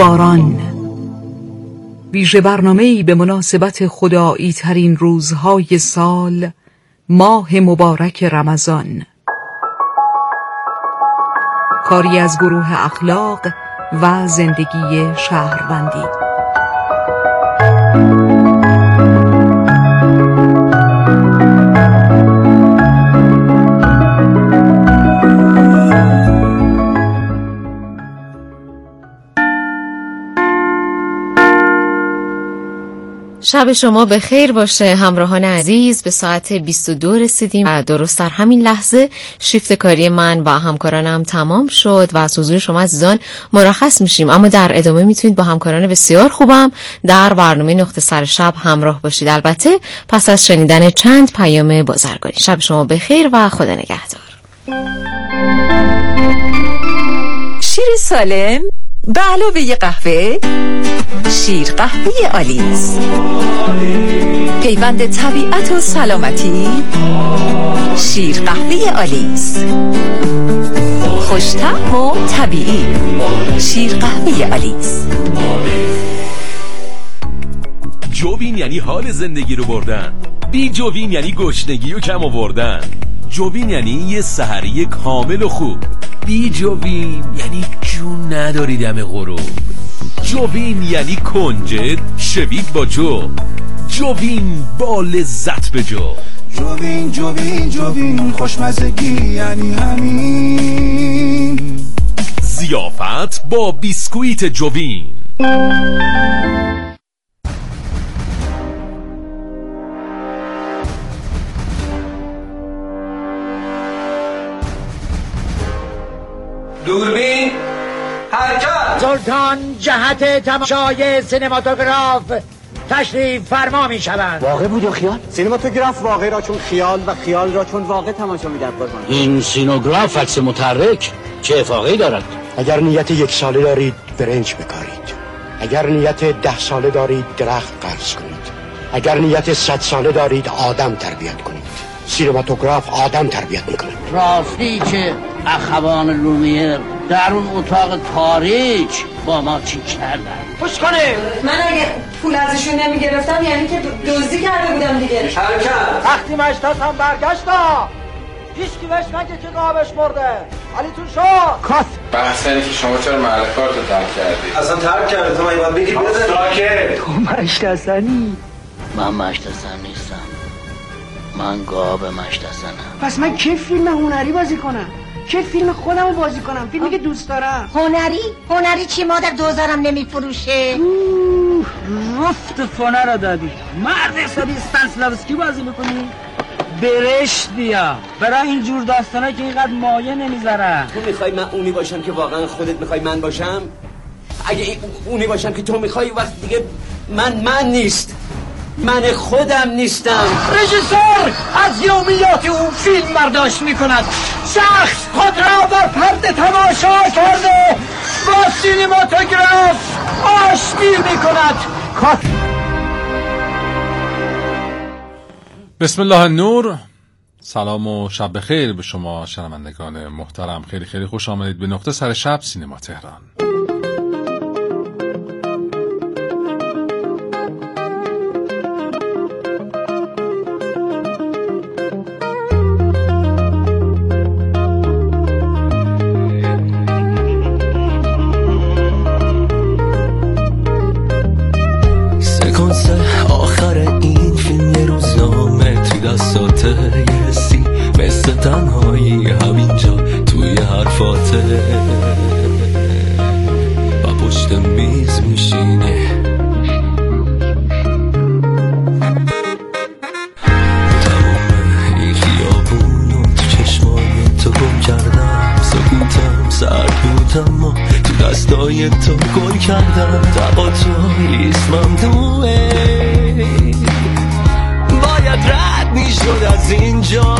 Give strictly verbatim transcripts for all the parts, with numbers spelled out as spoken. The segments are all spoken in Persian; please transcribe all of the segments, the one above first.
باران، ویژه برنامه‌ای به مناسبت خدایی ترین روزهای سال، ماه مبارک رمضان. کاری از گروه اخلاق و زندگی شهروندی. شب شما به خیر باشه همراهان عزیز. به ساعت بیست و دو رسیدیم و درست در همین لحظه شیفت کاری من و همکارانم تمام شد و از حضور شما عزیزان مرخص میشیم، اما در ادامه میتونید با همکاران بسیار خوبم در برنامه نقطه سر شب همراه باشید، البته پس از شنیدن چند پیام بازرگانی. شب شما به خیر و خدا نگهدار. شیر سالم به علاوه ی قهوه، شیر قهوه آلیس، پیوند طبیعت و سلامتی. شیر قهوه آلیس، خوش‌طعم و طبیعی. شیر قهوه آلیس. جوین یعنی حال زندگی رو بردن، بی جوین یعنی گشنگی و کم آوردن. جوین یعنی یه سحری کامل و خوب، بی جوین یعنی جون نداری دم غروب. جوین یعنی کنجد شوید با جو، جوین با لذت به جو. جوین جوین جوین خوشمزگی یعنی همین. ضیافت با بیسکویت جوین. دوربین حرکت. سلطان جهت تماشای سینماتوگراف تشریف فرما می شوند. واقع بود یا خیال؟ سینماتوگراف واقع را چون خیال و خیال را چون واقع تماشا می دهد قربان. این سینوگراف عکس متحرک چه افاقه‌ای دارد؟ اگر نیت یک ساله دارید برنج بکارید، اگر نیت ده ساله دارید درخت قرض کنید، اگر نیت صد ساله دارید آدم تربیت کنید. سینماتوگراف آدم تربیت میکنه. راستی که اخوان لومیر در اون اتاق تاریک با ما چی کردن؟ خوش کنه. من اگه پول ازشون نمیگرفتم یعنی که دزدی کرده بودم دیگه. حرکت. وقتی مشتاز هم برگشتا هیچکی بهش نگه که قابش مرده. علیتون شو کات. بحث اینه که شما چرا محل کارتو ترک کردی؟ اصلا ترک کرده تو باید بگی بزن. ساکت. تو مشتازنی؟ من مشتازن نیستم، من گاب مشتازنم. پس من که فیلم هنری بازی کنم؟ که فیلم خودم رو بازی کنم؟ فیلمی که دوست دارم. هنری؟ هنری چی مادر دوزارم نمیفروشه؟ رفت فونه رو دادی. مرد حسابی استانسلاوسکی بازی میکنی؟ برش بیا برای اینجور داستانه که اینقدر مایه نمیذاره. تو میخوای من اونی باشم که واقعا خودت میخوای من باشم؟ اگه اونی باشم که تو میخوای وقت دیگه من من نیست، من خودم نیستم. رژیسور از یومیات اون فیلم برداشت میکند. شخص خود را بر پرده تماشا کرده با سینماتوگراف آشتی میکند. بسم الله النور. سلام و شب بخیر به شما شنوندگان محترم. خیلی خیلی خوش آمدید به نقطه سر شب سینما تهران. آخر این فیلم یه روزنامه توی دستات یه حسی مثل تنهایی همینجا توی حرفاته و پشت میز میشینه. تمام این خیابونو تو چشمای تو گم کردم. سکوتم سرد بودم و تو دستای تو گل کردم. دقا تو ریسمم دوه باید رد میشد از اینجا.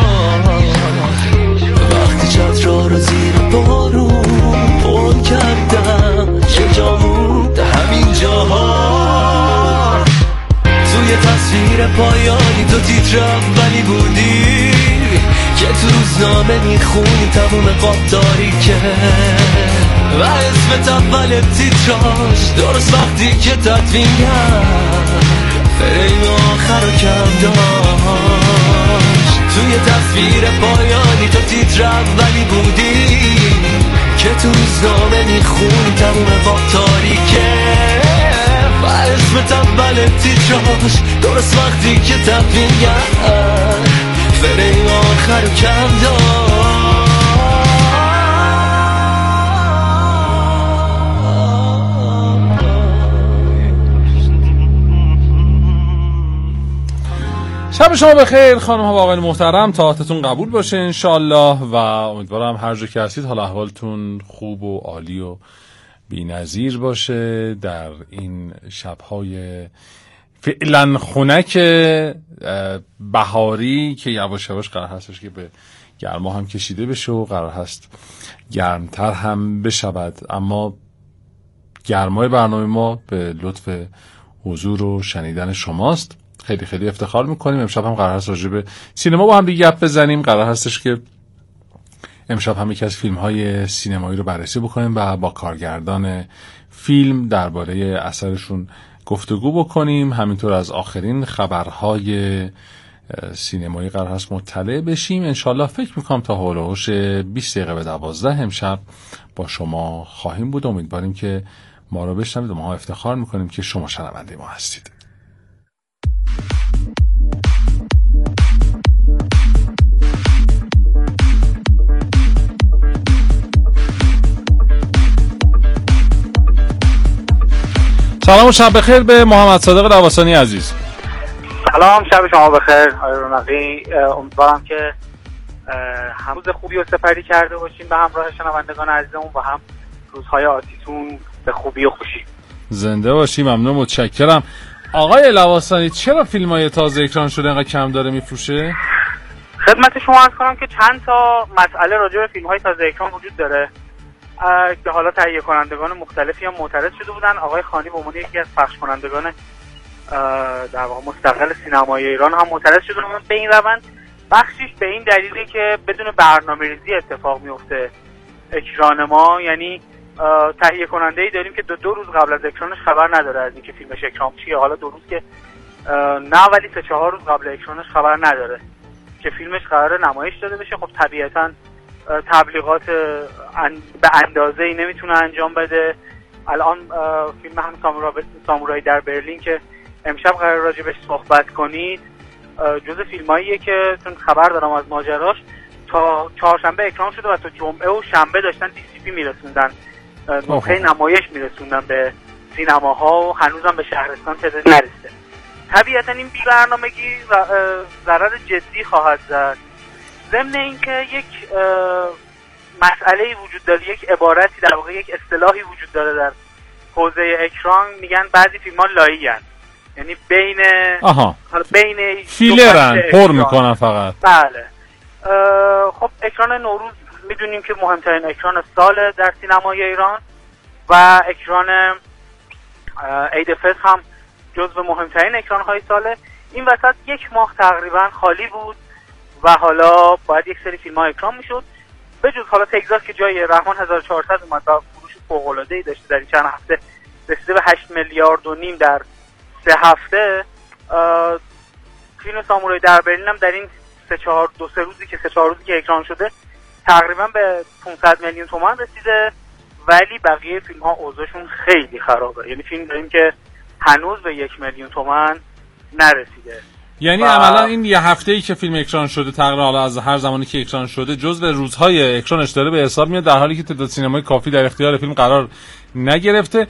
وقتی چترا رو زیر بارون پل کردم چه جا موند همین جاها. توی تصویر پایانی تو تیتر اولی بودی که تو روزنامه میخونی تموم قابداری که و اسمت اول تیتراژ درست وقتی که تدوین کرد فریم آخر رو کم داشت توی تصویر پایانی تو تیتر اولی بودی که تو روزنامه میخونی تموم قابداری که و اسمت اول تیتراژ درست وقتی که تدوین کرد فریم آخر رو کم داشت. شب شما بخیر خانم ها و آقایان محترم، طاعتتون قبول باشه انشالله و امیدوارم هر جا که هستید حال احوالتون خوب و عالی و بی‌نظیر باشه در این شب‌های فعلا خنک بهاری که یواش یواش قرار هستش که به گرما هم کشیده بشه و قرار هست گرمتر هم بشود، اما گرمای برنامه ما به لطف حضور و شنیدن شماست. خیلی خیلی افتخار میکنیم. امشب هم قرار هست راجع به سینما با هم دیگه گپ بزنیم. قرار هستش که امشب هم یکی از فیلم های سینمایی رو بررسی بکنیم و با کارگردان فیلم درباره اثرشون گفتگو بکنیم. همینطور از آخرین خبرهای سینمایی قرار هست مطلع بشیم. انشالله فکر میکنم تا حول و حوش بیست دقیقه به دوازده امشب با شما خواهیم بود. امیدواریم که ما رو بشنوید و ما افتخار میکنیم که شما شنونده ما هستید. سلام و شب بخیر به محمد صادق لواسانی عزیز. سلام، شب شما بخیر آقای رونقی. امیدوارم که هم روز خوبی رو سپری کرده باشین به همراه شنوندگان عزیزمون و هم روزهای آتیتون به خوبی و خوشی. زنده باشی، ممنون، متشکرم. آقای لواسانی چرا فیلم‌های تازه اکران شده اینقدر کم داره میفروشه؟ خدمت شما عرض کنم که چند تا مسئله راجع به فیلم‌های تازه اکران وجود داره که حالا تهیه کنندگان مختلفی هم معترض شده بودن. آقای خانی به عنوان یکی از پخش کنندگان در واقع مستقل سینمای ایران هم معترض شده بودن به این روند. بخشیش به این دلیلی که بدون برنامه‌ریزی اتفاق میفته اکران ما، یعنی تهیه کننده‌ای داریم که دو, دو روز قبل از اکرانش خبر نداره از اینکه فیلمش اکران میشه، حالا دو روز که نه ولی سه چهار روز قبل اکرانش خبر نداره که فیلمش قراره نمایش داده بشه. خب طبیعتاً تبلیغات به اندازه‌ای نمیتونه انجام بده. الان فیلم هم سامورایی در برلین که امشب قرار راجع بهش صحبت کنید جزء فیلماییه که چون خبر دارم از ماجراش تا چهارشنبه اکران شده و تا جمعه و شنبه داشتن دی سی پی میرسوندن، نسخه نمایش میرسوندن به سینماها و هنوزم به شهرستان تعدادی نرسیده. طبیعتا این بی‌برنامگی ضرر جدی خواهد زد. ضمن اینکه یک مسئله‌ای وجود داره، یک عبارتی در واقع یک اصطلاحی وجود داره در حوزه اکران، میگن بعضی فیلم‌ها لایی هستن، یعنی بین آها بین فیلرن پر میکنن فقط. بله. خب اکران نوروز میدونیم که مهمترین اکران سال در سینمای ایران و اکران عید فطر هم جزو مهمترین اکران‌های ساله. این وسط یک ماه تقریبا خالی بود و حالا باید یک سری فیلم‌ها اکران میشد. به جز حالا تگزاس که جای رحمان هزار و چهارصد اومد و فروش فوق‌العاده‌ای داشته در این چند هفته، رسیده به هشت میلیارد و نیم در سه هفته. فیلم سامورایی در برلین هم در این سه چهار دو سه روزی که سه چهار روزی که اکران شده تقریبا به پانصد میلیون تومان رسیده، ولی بقیه فیلم‌ها اوضاعشون خیلی خرابه. یعنی فیلم داریم که هنوز به یک میلیون تومان نرسیده. یعنی عملا این یه هفته‌ای که فیلم اکران شده تقریبا حالا از هر زمانی که اکران شده جزو روزهای اکرانش داره به حساب میاد، در حالی که تعداد سینمای کافی در اختیار فیلم قرار نگرفته.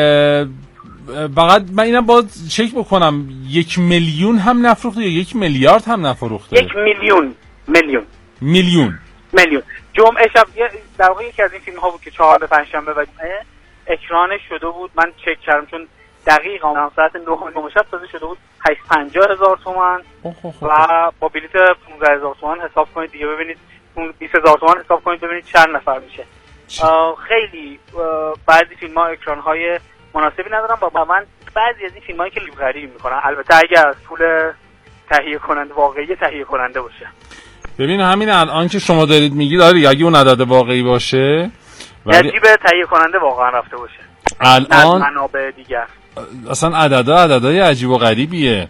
فقط من اینم باید چک بکنم، یک میلیون هم نفروخته یا یک میلیارد هم نفروخته؟ یک میلیون میلیون میلیون میلیون جمعه شب در واقع یکی از این فیلم ها بود که چهارشنبه پنجشنبه و جمعه اکرانش شده بود. من چک کردم چون دقیقاً ساعت نه شب تازه شده بود هشتصد و پنجاه هزار تومان و با بلیت پانزده هزار تومان حساب کنید دیگه، ببینید بیست هزار تومان حساب کنید ببینید چند نفر میشه. خیلی بعضی فیلم ها اکران های مناسبی ندارن و با من بعضی از این فیلم هایی که لیبرری میکنن، البته اگر از پول تهیه کننده واقعی تهیه کننده باشه. ببین همین الان که شما دارید میگید آره اگه اون عدد واقعی باشه ولی به تهیه کننده واقعا رفته باشه الان منابع دیگر اصلا عددا عددهای عجیب و غریبیه.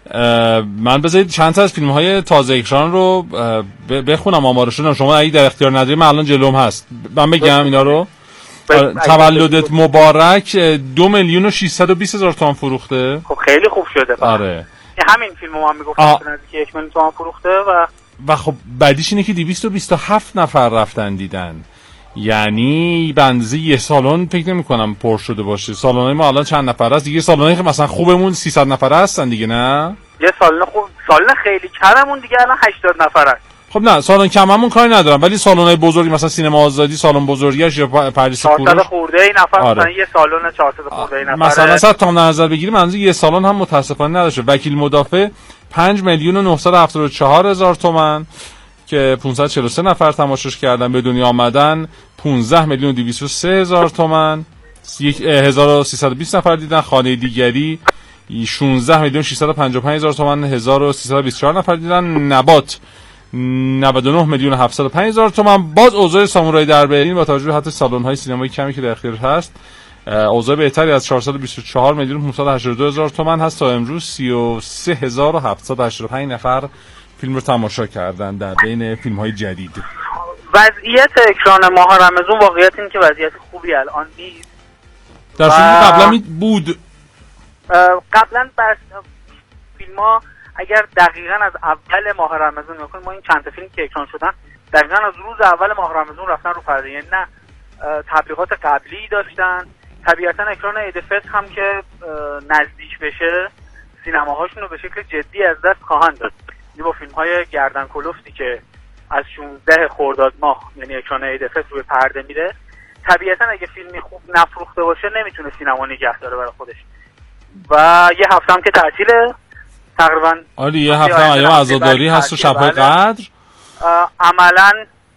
من بذارید چند تا از فیلم های تازه اکران رو بخونم آمارشون. شما اگه در اختیار نداری من الان جلوم هست من بگم اینا رو. تولدت مبارک دو میلیون و ششصد و بیست هزار تومان فروخته. خب خیلی خوب شده. آره همین فیلمو من میگفتم که یک میلیون تومان فروخته و و خب بعدیش اینه که دویست و بیست و هفت نفر رفتن دیدن. یعنی بنزه یه سالن فکر نمی کنم پر شده باشه. سالن‌های ما الان چند نفر است دیگه؟ سالن‌هایی که مثلا خوبمون سیصد نفر هستن دیگه. نه یه سالن خوب سالن خیلی کممون دیگه الان هشتاد نفر است. خب نه سالن کممون کاری ندارم ولی سالن‌های بزرگی مثلا سینما آزادی سالن بزرگیش یا پردیس کوروش چهارصد خورده ای نفر آره. مثلا یه سالن چهارصد خورده ای نفر مثلا صد تا نظر بگیریم منظور یه سالن هم متاسفانه نداشته. وکیل مدافع پنج میلیون و نهصد و هفتاد و چهار هزار تومان که پانصد و چهل و سه نفر تماشاش کردن. به دنیا آمدن پانزده میلیون و دویست و سه هزار تومان هزار و سیصد و بیست نفر دیدن. خانه دیگری شانزده میلیون و ششصد و پنجاه و پنج هزار تومان هزار و سیصد و بیست و چهار نفر دیدن. نبات نود و نه میلیون و هفتصد و پنج هزار تومان. باز اوضاع سامورای در برلین با توجه به حتی سالن‌های سینمایی کمی که در اختیار هست اوضاع بهتری از چهارصد و بیست و چهار میلیون و پانصد و هشتاد و دو هزار تومان هست. تا امروز سی و سه هزار و هفتصد و هشتاد و پنج نفر فیلم رو تماشا کردن در بین فیلم‌های جدید. وضعیت اکران ماه رمضان واقعیت این که وضعیت خوبی الان نیست. در و... فیلم قبلا بود قبلا بس فیلم‌ها اگر دقیقاً از اول ماه رمضان نکنیم ما این چند تا فیلم که اکران شدن دقیقاً از روز اول ماه رمضان رفتن رو پرده. یعنی نه تبلیغات قبلی داشتن. طبیعتاً اکران عید فطر هم که نزدیک بشه سینماهاشون رو به شکل جدی از دست خواهند داد. با فیلم های گردن کلفتی که از شانزده خرداد ماه یعنی اکران عید فطر روی پرده میره طبیعتا اگه فیلمی خوب نفروخته باشه نمیتونه سینما نگه داره برای خودش. و یه هفته هم که تعطیله تقریبا آره یه هفته هم ایام عزاداری هست و شب‌های قدر عملا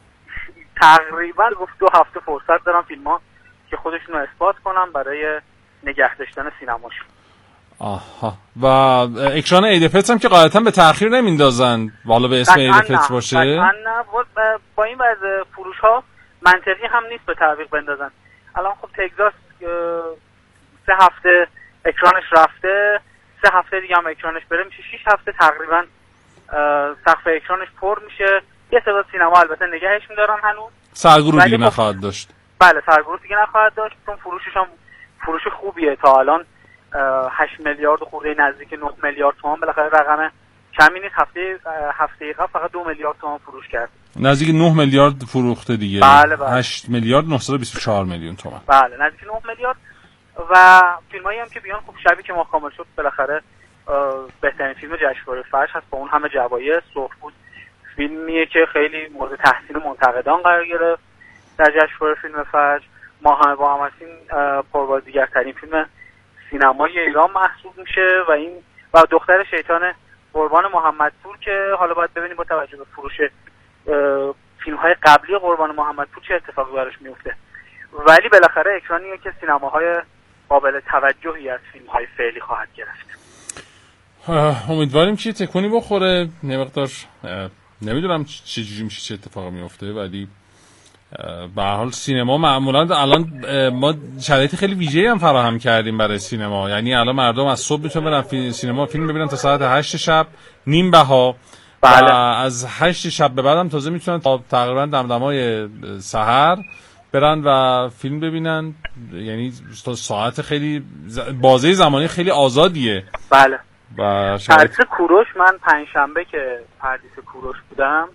تقریبا گفت دو هفته فرصت دارن فیلم‌ها که خودشون رو اثبات کنن برای نگه داشتن سینماشون. آها و اکران عید فطر هم که قاعدتا به تأخیر نمیندازن والا به اسم عید فطر باشه. نه با این وضع فروش ها منطقی هم نیست به تعویق بندازن. الان خب تگزاس سه هفته اکرانش رفته سه هفته دیگه هم اکرانش بره میشه شش هفته تقریبا سقف اکرانش پر میشه. یه تعداد سینما البته نگهش میدارن هنوز. سرگروه دیگه نخواهد داشت. بله سرگروه دیگه نخواهد داشت چون فروشش هم فروش خوبیه. تا الان هشت میلیارد خورده نزدیک نه میلیارد تومان بالاخره رقم کمی نیست. هفته هفته قبل فقط دو میلیارد تومان فروش کرد. نزدیک نه میلیارد فروخته دیگه. بله بله. هشت میلیارد نهصد و بیست و چهار میلیون تومان. بله نزدیک نه میلیارد. و فیلمایی هم که بیان خب شبی که ما کامل شد بالاخره بهترین فیلم جشنواره فجر هست با اون همه جوایز. سرخپوست فیلمیه که خیلی مورد تحسین منتقدان قرار گرفت در جشنواره فیلم فجر. ما همه با هم هستیم پربازدیگرترین فیلم سینمای ایران محسوب میشه و این و دختر شیطان قربان محمدپور که حالا باید ببینیم با توجه به فروش فیلم های قبلی قربان محمدپور چه اتفاقی براش میفته. ولی بالاخره اکرانیه که سینماهای قابل توجهی از فیلم های فعلی خواهد گرفت. امیدواریم که تکونی بخوره. نمیقدر نمیدونم چه جوری میشه چه اتفاقی میفته ولی به هر حال سینما معمولا الان ما شرایط خیلی ویژه‌ای هم فراهم کردیم برای سینما. یعنی الان مردم از صبح میتونن برن فیلم سینما فیلم ببینن تا ساعت هشت شب نیم بها. بله. و از هشت شب به بعدم تازه میتونن تا تقریبا دمدمای سحر برن و فیلم ببینن. یعنی تا ساعت خیلی بازه زمانی خیلی آزادیه. بله. و پردیس کوروش من پنجشنبه که پردیس کوروش بودم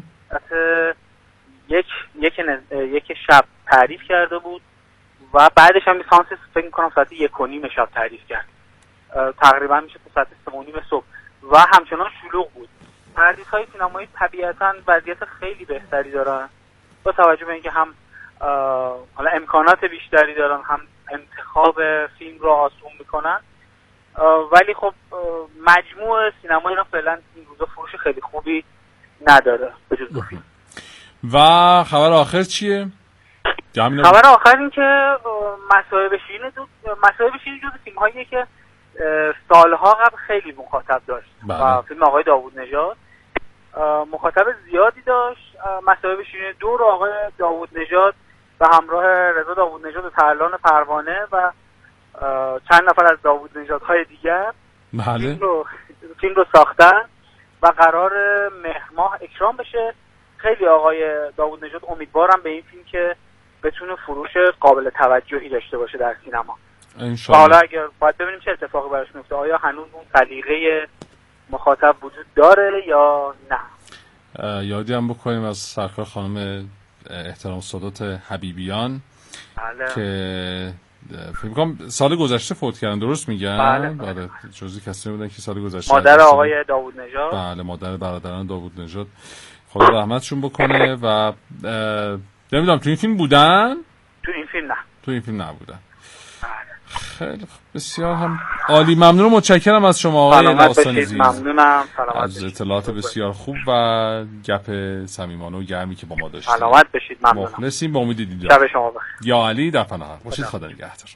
یک یک نز... یک شب تعریف کرده بود و بعدش هم لیسانس فکر می‌کنم ساعت یک و نیم شب تعریف کرد. تقریبا میشه تا ساعت سه و نیم صبح و همچنان شلوغ بود. پردیس‌های سینمایی طبیعتاً وضعیت خیلی بهتری دارن با توجه به اینکه هم حالا امکانات بیشتری دارن هم انتخاب فیلم رو آسون میکنن. ولی خب مجموع سینما اینا فعلا این روزا فروش خیلی خوبی نداره به جز دو فیلم. و خبر آخر چیه؟ خبر آخر این که مصائب شیرین دو مصائب شیرین جزو فیلم هاییه که سالها قبل خیلی مخاطب داشت. بله. و فیلم آقای داوود نژاد مخاطب زیادی داشت. مصاحبه شیرین دو رو آقای داوود نژاد به همراه رضا داوود نژاد و ترلان پروانه و چند نفر از داوود نژادهای دیگر فیلم رو فیلم رو ساختن و قرار مهر ماه اکرام بشه. خیلی آقای داوود نژاد امیدوارم به این فیلم که بتونه فروش قابل توجهی داشته باشه در سینما. انشالله. حالا اگر باید ببینیم چه اتفاقی براش میفته، آیا هنوز اون سلیقه مخاطب وجود داره یا نه. یادی هم بکنیم از سرکار خانم احترام سادات حبیبیان بله. که فکر کنم سال گذشته فوت کردن، درست میگم؟ بله, بله. بله. جزئی کسی بودن که سال گذشته مادر آقای داوود نژاد. بله، مادر برادران داوود نژاد، خدا رحمتشون بکنه. و نمیدونم تو این فیلم بودن؟ تو این فیلم نه. تو این فیلم نبودن. خیلی بسیار هم عالی. ممنون و متشکرم از شما آقای لواسانی عزیز. ممنونم. از اطلاعات بسیار خوب و گپ صمیمانه و گرمی که با ما داشتید. سلامت بشید. ممنونم. مخلصیم. با امید دیدار. شب شما بخیر. یا علی در پناه حق باشید. خدا نگهدار.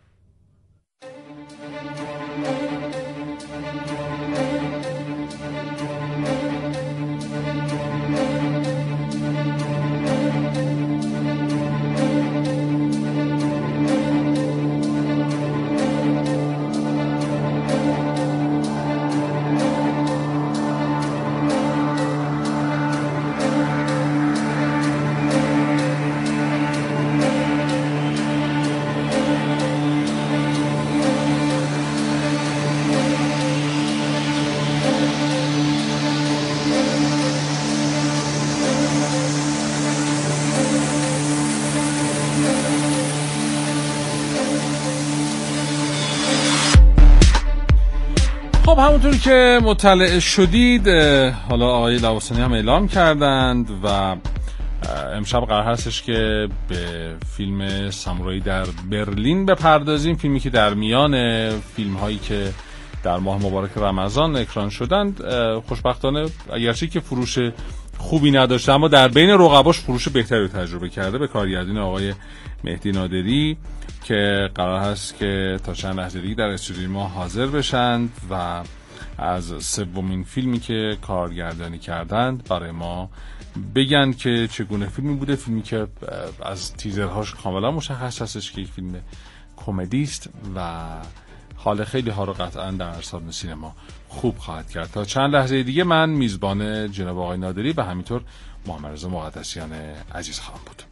خب همونطور که مطلع شدید، حالا آقای لواسانی هم اعلام کردند و امشب قرار هستش که به فیلم سامورایی در برلین بپردازیم. فیلمی که در میان فیلم هایی که در ماه مبارک رمضان اکران شدند، خوشبختانه اگرچه که فروش خوبی نداشته اما در بین رقباش فروش بهتری رو تجربه کرده، به کارگردانی آقای مهدی نادری که قرار هست که تا چند لحظه دیگه در استودیوی ما حاضر بشند و از سومین فیلمی که کارگردانی کردند برای ما بگن که چگونه فیلمی بوده. فیلمی که از تیزرهاش کاملا مشخص هستش که یک فیلم کمدی است و حال خیلی ها رو قطعا در سالن سینما خوب خواهد کرد. تا چند لحظه دیگه من میزبان جناب آقای نادری و همینطور محمد رضا مقدسیان عزیز خواهم بود.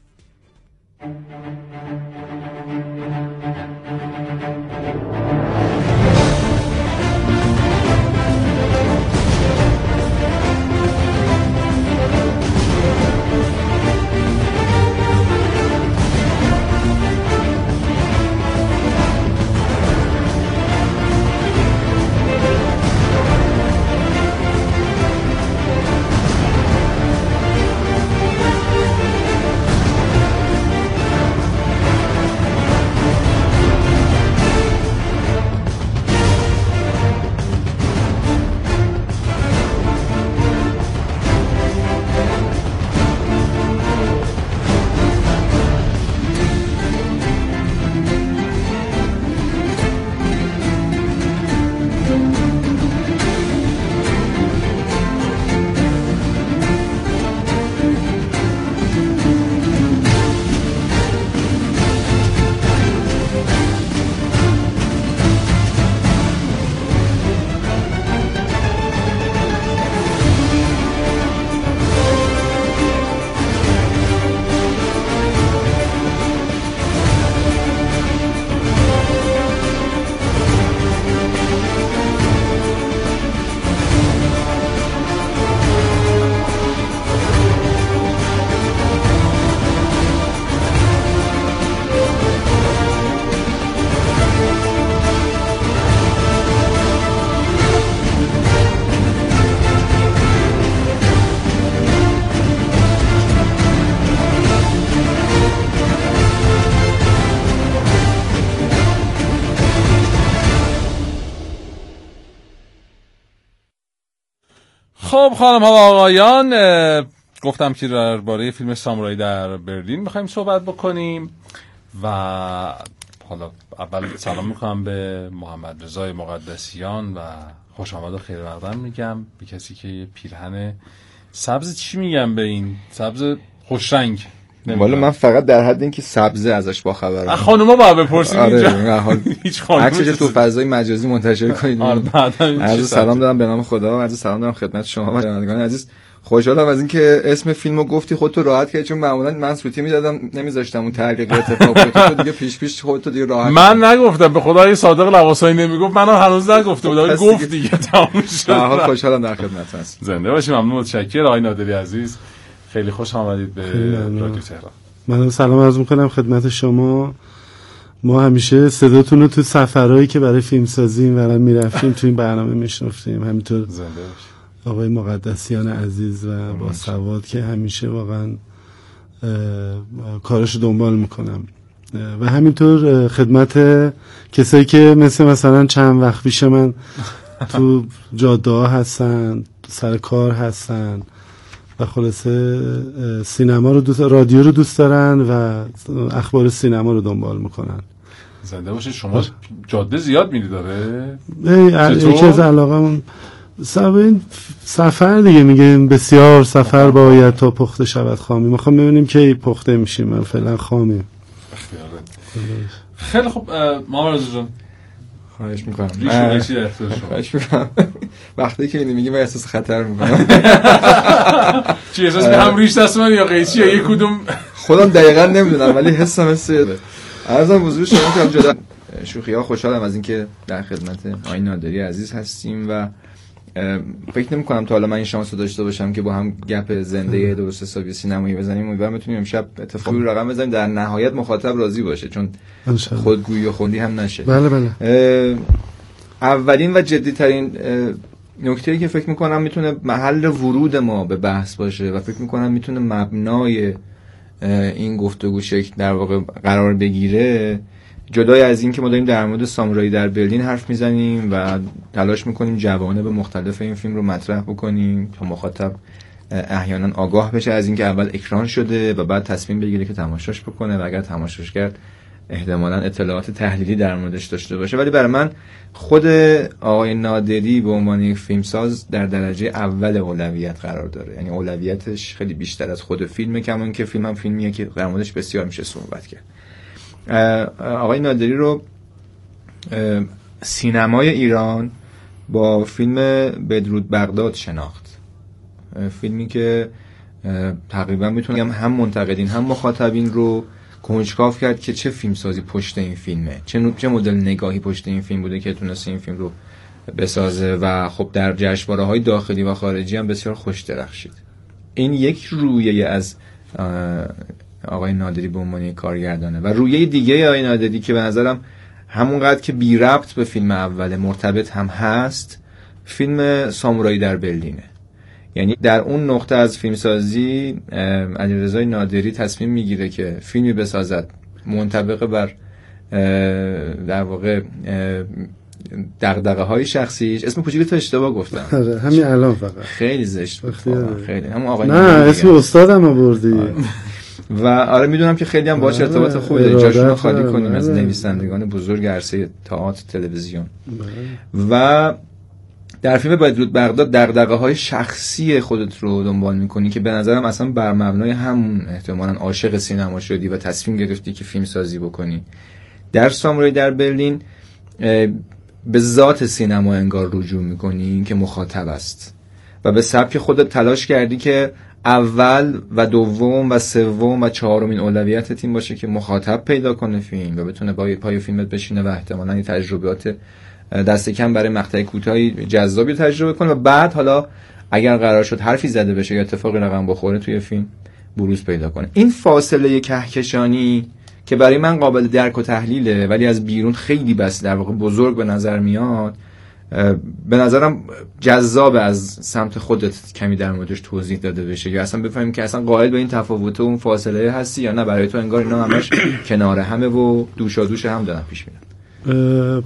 خب خانم ها و آقایان، گفتم که درباره فیلم سامورایی در برلین میخوایم صحبت بکنیم و حالا اول سلام میکنم به محمد رضا مقدسیان و خوش آمد و خیر مقدم میگم به کسی که پیرهن سبز، چی میگم به این سبز خوش رنگ؟ والا من فقط در حد اینکه سبزه ازش با خبرم. خانوما باید بپرسید اینجا. آره هیچ خانوم عکسش تو فضای مجازی منتشر کنید. عرض سلام دارم به نام خدا، عرض سلام دارم خدمت شما و شنوندگان عزیز. خوشحالم از اینکه اسم فیلمو گفتی، خودتو راحت کردی، چون معمولا من سوتی میدادم نمیذاشتم اون تحقیق اتفاق بیفته، تو دیگه پیش پیش خودتو دیگه راحت. من نگفتم، به خدای صادق لواسانی نمیگفت، منم هنوز نگفته بودم، گفت دیگه تموم شد. به هر حال خوشحالم در خدمت هستم. زنده باشید، ممنون، متشکرم آقای نادری عزیز، خیلی خوش آمدید به رادیو تهران. من سلام عرض می‌کنم خدمت شما. ما همیشه صداتون رو تو سفرهایی که برای فیلم سازی ورم میرفتیم تو این برنامه میشنفتیم. همینطور زنده باشید آقای مقدسیان عزیز و با سواد که همیشه واقعا کارشو دنبال میکنم و همینطور خدمت کسایی که مثل مثلا چند وقت پیش من تو جاده ها هستن، سر کار هستن و خلاصه سینما رو دوست، رادیو رو دوست دارن و اخبار سینما رو دنبال میکنن. زنده باشید. شما جاده زیاد میری داره؟ یکی از علاقه این سفر دیگه، میگه بسیار سفر باید تا پخته شود خامی. میخوام ببینیم که پخته میشیم، من فعلا خامیم. خیلی خوب محمد رضا جان، خواهش میکنم. ریش و شما خواهش میکنم. وقتی که اینو میگی من احساس خطر میکنم. چی احساس میکنم؟ هم ریش دست من یا قیچی یا یک کدوم؟ خودم دقیقاً نمیدونم ولی حسم حسه. عرضم حضور شما که جدا شوخی‌ها، خوشحالم از اینکه در خدمت آقای نادری عزیز هستیم و فکر نمی کنم تا حالا من این شانس رو داشته باشم که با هم گپ زنده درست حسابی سینمایی بزنیم. امیدوارم بتونیم امشب اتفاقی رقم بزنیم در نهایت مخاطب راضی باشه، چون خودگویی و خودی هم نشه. بله بله. اولین و جدی ترین نکته‌ای که فکر میکنم میتونه محل ورود ما به بحث باشه و فکر میکنم میتونه مبنای این گفتگو شکل در واقع قرار بگیره، جدای از این که ما داریم در مورد سامورایی در برلین حرف میزنیم و تلاش میکنیم جوانب مختلف این فیلم رو مطرح بکنیم تا مخاطب احیانا آگاه بشه از اینکه اول اکران شده و بعد تصمیم بگیره که تماشاش بکنه و اگر تماشاش کرد احتمالاً اطلاعات تحلیلی در موردش داشته باشه. ولی برای من خود آقای نادری به عنوان یک فیلمساز در درجه اول اولویت قرار داره، یعنی اولویتش خیلی بیشتر از خود فیلمه، کمون که فیلم هم فیلمیه که در موردش بسیار میشه صحبت کرد. آقای نادری رو سینمای ایران با فیلم بدرود بغداد شناخت، فیلمی که تقریبا میتونم هم منتقدین هم مخاطبین رو کنجکاو کرد که چه فیلمسازی پشت این فیلمه، چه چه مدل نگاهی پشت این فیلم بوده که تونسته این فیلم رو بسازه و خب در جشنواره‌های داخلی و خارجی هم بسیار خوش درخشید. این یک رویه از آقای نادری به عنوان کارگردانه و رویه دیگه آقای نادری که به نظرم همونقدر که بی ربط به فیلم اول مرتبط هم هست، فیلم سامورایی در برلینه. یعنی در اون نقطه از فیلمسازی علیرضا نادری تصمیم میگیره که فیلمی بسازد منطبق بر در واقع دغدغه های شخصیش. اسم کوچیک تو اشتباه گفتم. آره همین الان فقط خیلی زشت بود. خیلی همون آقای نه اسم استادم آوردی. آره. و آره میدونم که خیلی هم باهاش ارتباط خوبی داری، جاشون خالی کنیم از نویسندگان بزرگ عرصه تئاتر تلویزیون. و در فیلم بدرود بغداد دغدغه‌های شخصی خودت رو دنبال می‌کنی که به نظرم اصلا بر مبنای همون احتمالاً عاشق سینما شدی و تصمیم گرفتی که فیلم سازی بکنی. در سامورایی در برلین به ذات سینما انگار رجوع می‌کنی که مخاطب است و به سبک خودت تلاش کردی که اول و دوم و سوم و چهارمین اولویت تیم باشه که مخاطب پیدا کنه فیلم و بتونه با پای فیلمت بشینه و احتمالاً این تجربیات دست کم برای مقطع کوتاهی جذابی تجربه کنه و بعد حالا اگر قرار شد حرفی زده بشه یا اتفاقی رقم بخوره توی فیلم بروز پیدا کنه. این فاصله کهکشانی که برای من قابل درک و تحلیله ولی از بیرون خیلی بس در واقع بزرگ به نظر میاد، به نظرم جذاب از سمت خودت کمی در موردش توضیح داده بشه یا اصلا بفهمیم که اصلا قائل به این تفاوت و اون فاصله هستی یا نه برای تو انگار اینا همش کنار همه و دوشا دوش هم دارن پیش میرن.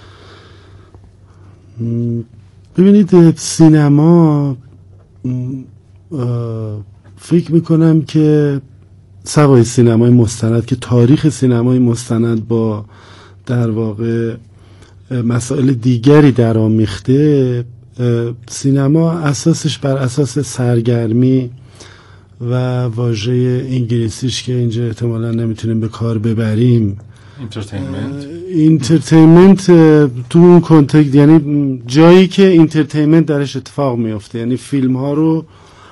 ببینید سینما فکر میکنم که سوای سینمای مستند که تاریخ سینمای مستند با در واقع مسائل دیگری در آمیخته، سینما اساسش بر اساس سرگرمی و واژه انگلیسیش که اینجا احتمالا نمیتونیم به کار ببریم، اینترتینمنت اینترتینمنت تو اون کانتکست، یعنی جایی که اینترتینمنت درش اتفاق میفته، یعنی فیلم ها رو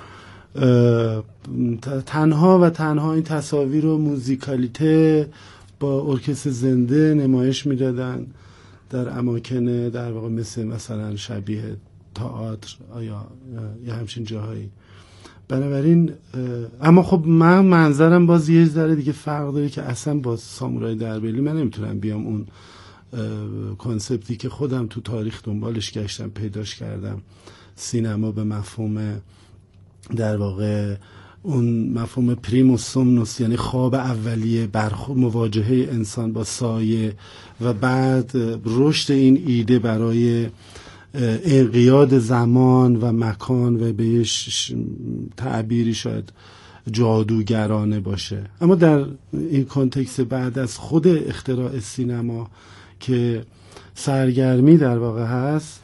تنها و تنها این تصاویر و موزیکالیته با ارکستر زنده نمایش میدادن در اماکن در واقع مثل مثلا شبیه تئاتر یا یا همچین جاهایی. بنابراین اما خب من منظرم باز یه ذره دیگه فرق داره که اصلا با سامورای دربیلی من نمیتونم بیام اون کانسپتی که خودم تو تاریخ دنبالش گشتم پیداش کردم، سینما به مفهوم در واقع اون مفهوم پریموس سومنوس، یعنی خواب اولیه، برخورد مواجهه انسان با سایه و بعد رشد این ایده برای انقیاد زمان و مکان و به یه تعبیری شاید جادوگرانه باشه. اما در این کانتکست بعد از خود اختراع سینما که سرگرمی در واقع هست،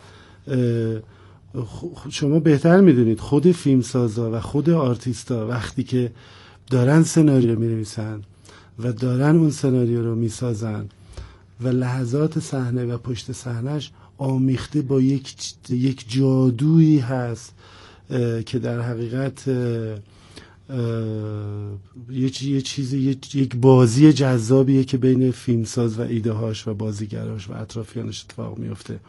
شما بهتر میدونید خود فیلمسازا و خود آرتیستا وقتی که دارن سناریو رو می‌نویسن و دارن اون سناریو رو میسازن و لحظات صحنه و پشت صحنهش آمیخته با یک یک جادویی هست که در حقیقت یه یه چیزی یک بازی جذابیه که بین فیلمساز و ایده‌هاش و بازیگراش و اطرافیانش اتفاق میفته.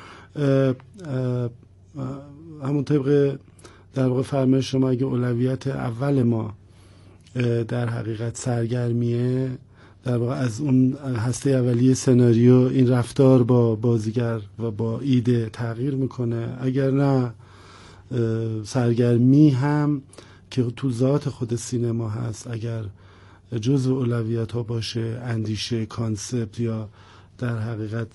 همون طبق در واقع فرمایش شما، اگه اولویت اول ما در حقیقت سرگرمیه، در واقع از اون هسته اولیه سناریو این رفتار با بازیگر و با ایده تغییر میکنه. اگر نه سرگرمی هم که تو ذات خود سینما هست، اگر جزء اولویت ها باشه، اندیشه، کانسپت یا در حقیقت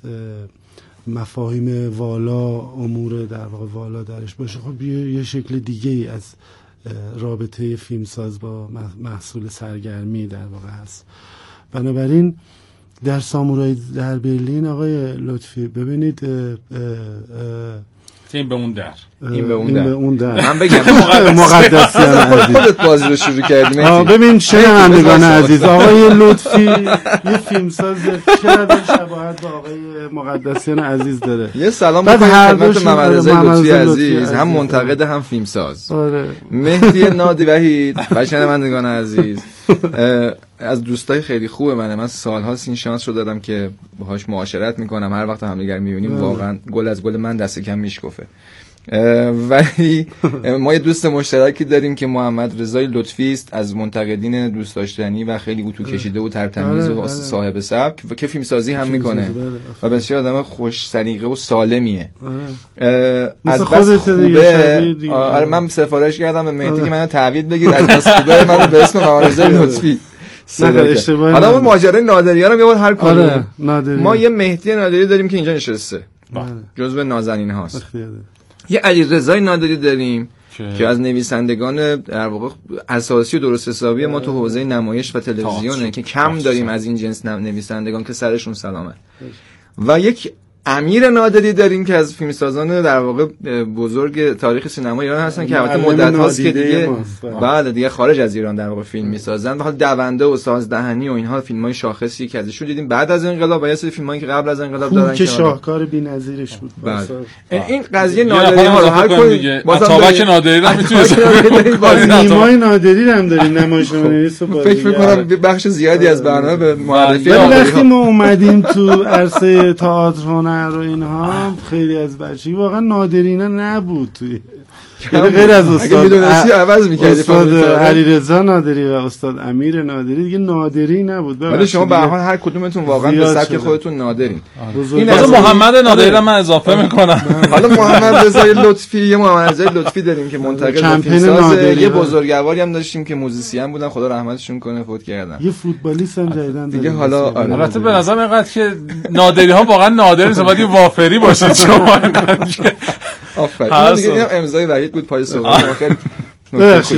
مفاهیم والا، امور در واقع والا درش باشه، خب یه شکل دیگه ای از رابطه فیلمساز با محصول سرگرمی در واقع هست. بنابراین در سامورای در برلین آقای لطفی ببینید اه اه اه این به اون در این به اون در, به اون در. من بگم مقدسیان عزیز، خودت بازی رو شروع کردی. ببین شنوندگان عزیز، آقای لطفی یه فیلمساز چقدر شباهت با آقای مقدسیان عزیز داره. یه سلام بکنید خدمت محمد رضا لطفی عزیز، هم منتقد هم فیلمساز. آره. مهدی نادی وحید و شنوندگان عزیز، از دوستای خیلی خوبه منه. من سال‌هاست این شانس رو دادم که باهاش معاشرت میکنم، هر وقت همدیگر میبینیم واقعا گل از گل من دست کم میشکفه. ولی ما یه دوست مشترکی داریم که محمد رضای لطفی است، از منتقدین دوست داشتنی و خیلی اتو کشیده و ترتمیز و صاحب سبک و که فیلم سازی هم میکنه و بسیار آدم خوش سلیقه و سالمیه. از بس خوبه. آره من سفارش کردم به مهدی که منو تعویض بگیر، از بس خوبه منو به اسم محمد رضای لطفی. حالا اون ماجرای نادری رو میاد هر کاری. ما یه مهدی نادری داریم که اینجا نشسته، جزو نازنین هاست. یه علیرضای نادری داریم که از نویسندگان در واقع اساسی و درست حسابی ما تو حوزه نمایش و تلویزیونه که کم داریم از این جنس نویسندگان که سرشون سلامت. و یک امیر نادری داریم که از فیلمسازان در واقع بزرگ تاریخ سینما ایران هستن که البته مدت هاست که دیگه بعد دیگه خارج از ایران در واقع فیلم میسازن. و حالا دونده و سازدهنی و اینها فیلم‌های شاخصی که ازشون دیدیم بعد از انقلاب و یه سری فیلمایی که قبل از انقلاب دارن که شاهکار بی‌نظیرش بود. این قضیه نادری ها رو هر کاری بابک نادری رو میتونه نیمای نادری هم داریم، نمایشنامه‌نویس و بازیگر. فکر می‌کنم بخش زیادی از برنامه به معرفی وقتی ما اومدیم تو عرصه تئاتر رو اینها، خیلی از بچگی واقعا نادرینا نبود توی غیر از استاد میدونستی عوض می‌کردی، استاد علیرضا نادری و استاد امیر نادری دیگه نادری نبود. ولی شما به هر حال هر کدومتون واقعا به سبک خودتون نادرین. این از محمد نادری رو من اضافه میکنم. حالا محمد رضای لطفی، یه محمد رضای لطفی داریم که منتقد فیلمساز، یه بزرگواری هم داشتیم که موزیسین بودن، خدا رحمتشون کنه، فوت کردن. یه فوتبالیست هم جدیدن دیگه. حالا البته به نظر من اینقدر که نادری ها واقعا نادر نیست، باید وافری باشید شما. آفرین. دیگه امضای وحید بود پای صحبت. خیلی